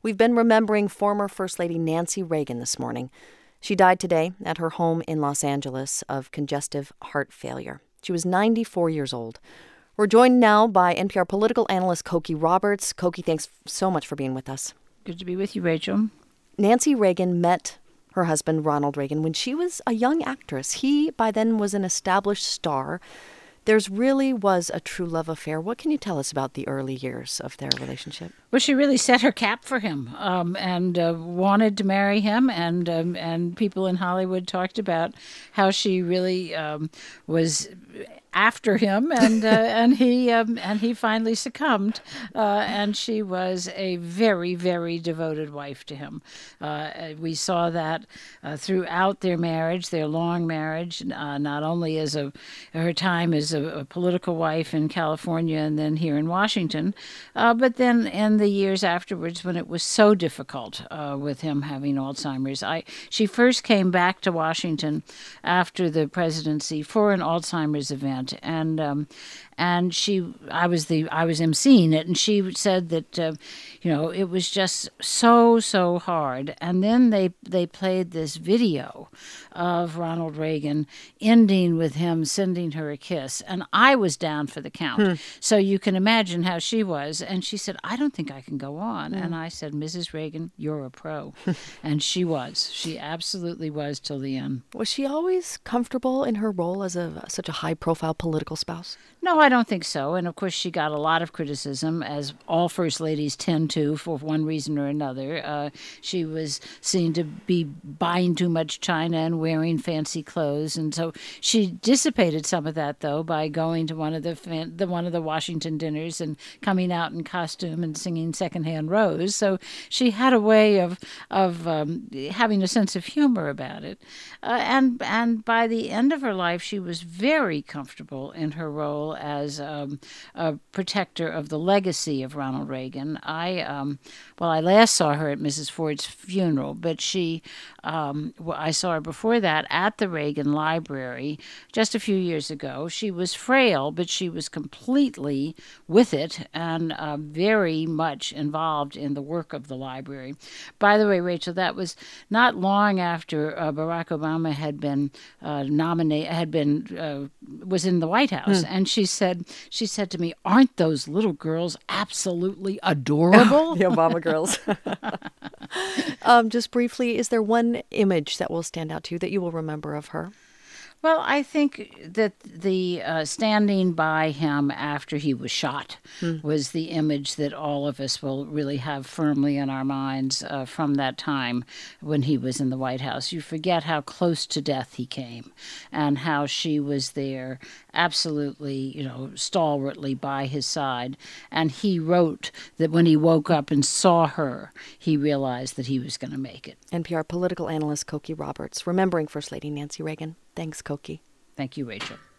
We've been remembering former First Lady Nancy Reagan this morning. She died today at her home in Los Angeles of congestive heart failure. She was 94 years old. We're joined now by NPR political analyst Cokie Roberts. Cokie, thanks so much for being with us. Good to be with you, Rachel. Nancy Reagan met her husband, Ronald Reagan, when she was a young actress. He, by then, was an established star. There's really was a true love affair. What can you tell us about the early years of their relationship? Well, she really set her cap for him and wanted to marry him, and people in Hollywood talked about how she really was after him, and he finally succumbed, and she was a very, very devoted wife to him. We saw that throughout their marriage, their long marriage, not only as her time as a political wife in California and then here in Washington, but then in the years afterwards when it was so difficult with him having Alzheimer's. She first came back to Washington after the presidency for an Alzheimer's event. And I was emceeing it, and she said that it was just so hard. And then they played this video of Ronald Reagan ending with him sending her a kiss, and I was down for the count. So you can imagine how she was. And she said, "I don't think I can go on." And I said, "Mrs. Reagan, you're a pro," and she was. She absolutely was till the end. Was she always comfortable in her role as such a high-profile political spouse? No, I don't think so. And of course, she got a lot of criticism, as all first ladies tend to, for one reason or another. She was seen to be buying too much china and wearing fancy clothes, and so she dissipated some of that, though, by going to one of the Washington dinners and coming out in costume and singing Secondhand Rose. So she had a way of having a sense of humor about it, and by the end of her life, she was very comfortable in her role as a protector of the legacy of Ronald Reagan. I last saw her at Mrs. Ford's funeral, but I saw her before that at the Reagan Library just a few years ago. She was frail, but she was completely with it and very much involved in the work of the library. By the way, Rachel, that was not long after Barack Obama had been was in the White House, and she said to me, "Aren't those little girls absolutely adorable?" The Obama girls. Just briefly, is there one image that will stand out to you that you will remember of her? Well, I think that the standing by him after he was shot was the image that all of us will really have firmly in our minds from that time when he was in the White House. You forget how close to death he came and how she was there absolutely, stalwartly by his side. And he wrote that when he woke up and saw her, he realized that he was going to make it. NPR political analyst Cokie Roberts, remembering First Lady Nancy Reagan. Thanks, Cokie. Thank you, Rachel.